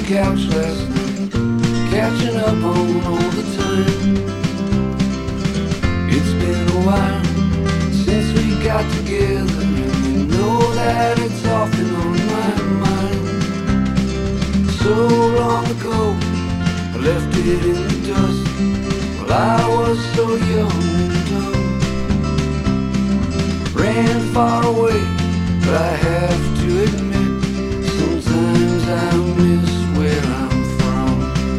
couch last night, catching up on all the time. It's been a while since we got together, and you know that it's often on my mind. So long ago, I left it in the dust. Well, I was so young and dumb. Ran far away, but I have to admit, sometimes I miss where I'm from.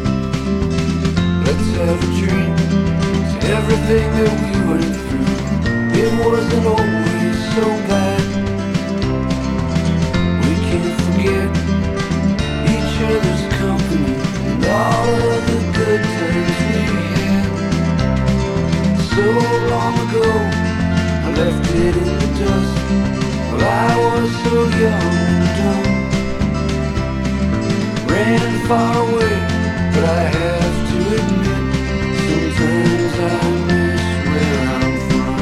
Let's have a drink to everything that we went through. It wasn't always so bad. We can't forget each other's company and all of the good times we had. So long ago, I left it in the dust. Well, I was so young and dumb. Ran far away, but I have to admit, sometimes I miss where I'm from.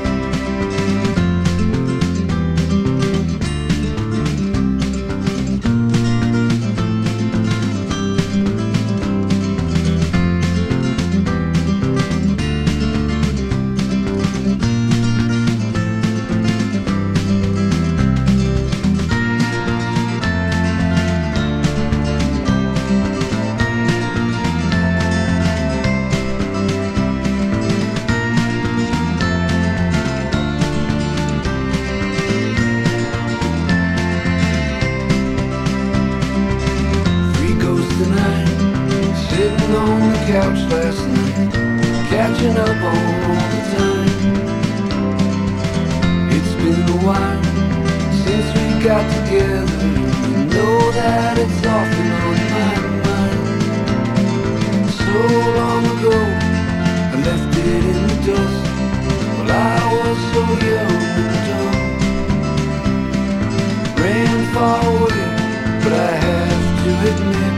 Sitting on the couch last night, catching up on all the time. It's been a while since we got together, you know that it's often on my mind. So long ago, I left it in the dust. Well, I was so young and dumb. Ran far away, but I have to admit,